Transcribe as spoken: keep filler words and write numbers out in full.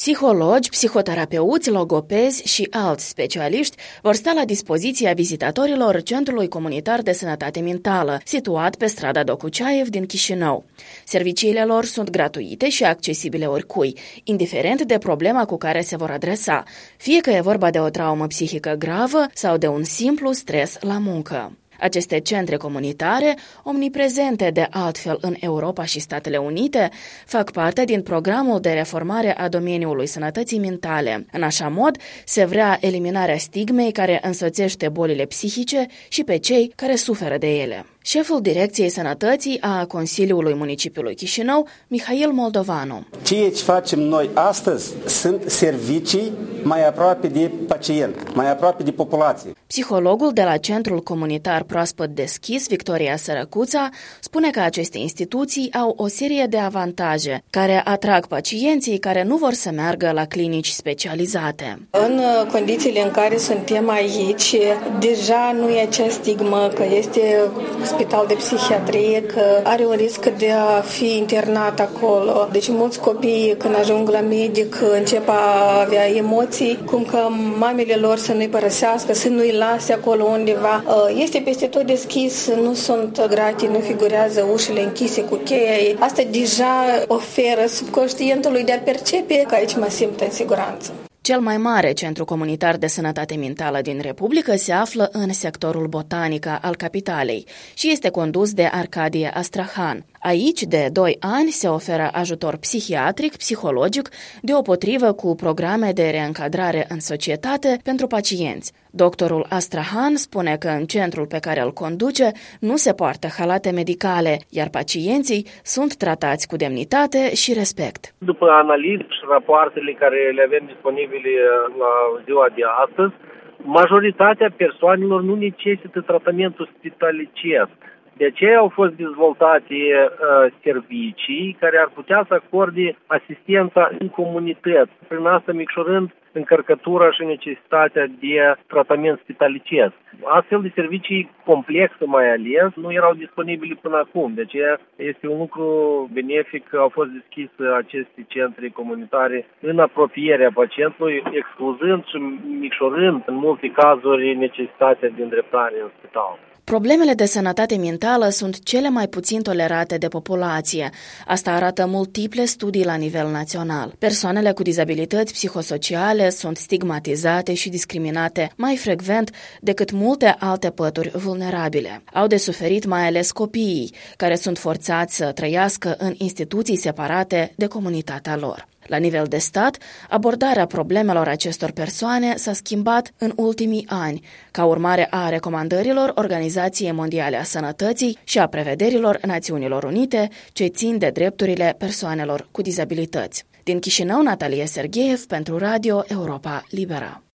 Psihologi, psihoterapeuți, logopezi și alți specialiști vor sta la dispoziția vizitatorilor Centrului Comunitar de Sănătate Mentală, situat pe strada Dokuchaev din Chișinău. Serviciile lor sunt gratuite și accesibile oricui, indiferent de problema cu care se vor adresa, fie că e vorba de o traumă psihică gravă sau de un simplu stres la muncă. Aceste centre comunitare, omniprezente de altfel în Europa și Statele Unite, fac parte din programul de reformare a domeniului sănătății mentale. În așa mod, se vrea eliminarea stigmei care însoțește bolile psihice și pe cei care suferă de ele. Șeful Direcției Sănătății a Consiliului Municipiului Chișinău, Mihail Moldovanu. Ceea ce facem noi astăzi sunt servicii mai aproape de pacient, mai aproape de populație. Psihologul de la Centrul Comunitar Proaspăt Deschis, Victoria Sărăcuța, spune că aceste instituții au o serie de avantaje care atrag pacienții care nu vor să meargă la clinici specializate. În condițiile în care suntem aici, deja nu e acea stigmă că este spital de psihiatrie, că are un risc de a fi internat acolo. Deci mulți copii când ajung la medic încep a avea emoții, cum că mamele lor să nu-i părăsească, să nu-i lase acolo undeva. Este peste tot deschis, nu sunt grate, nu figurează ușile închise cu cheia. Asta deja oferă subconștientului de a percepe că aici mă simt în siguranță. Cel mai mare centru comunitar de sănătate mentală din Republică se află în sectorul Botanica al capitalei și este condus de Arcadie Astrahan. Aici, de doi ani, se oferă ajutor psihiatric, psihologic, deopotrivă cu programe de reîncadrare în societate pentru pacienți. Doctorul Astrahan spune că în centrul pe care îl conduce nu se poartă halate medicale, iar pacienții sunt tratați cu demnitate și respect. După analize și rapoartele care le avem disponibile la ziua de astăzi, majoritatea persoanelor nu necesită tratamentul spitalicesc. De aceea au fost dezvoltate uh, servicii care ar putea să acorde asistența în comunități, prin asta micșorând încărcătura și necesitatea de tratament spitalicesc. Astfel de servicii complexe mai ales nu erau disponibile până acum, de aceea este un lucru benefic că au fost deschise aceste centre comunitare în apropierea pacientului, excluzând și micșorând în multe cazuri necesitatea de îndreptare în spital. Problemele de sănătate mentală sunt cele mai puțin tolerate de populație. Asta arată multiple studii la nivel național. Persoanele cu dizabilități psihosociale sunt stigmatizate și discriminate mai frecvent decât multe alte pături vulnerabile. Au de suferit mai ales copiii, care sunt forțați să trăiască în instituții separate de comunitatea lor. La nivel de stat, abordarea problemelor acestor persoane s-a schimbat în ultimii ani, ca urmare a recomandărilor Organizației Mondiale a Sănătății și a prevederilor Națiunilor Unite ce țin de drepturile persoanelor cu dizabilități. Din Chișinău, Natalia Sergeev pentru Radio Europa Liberă.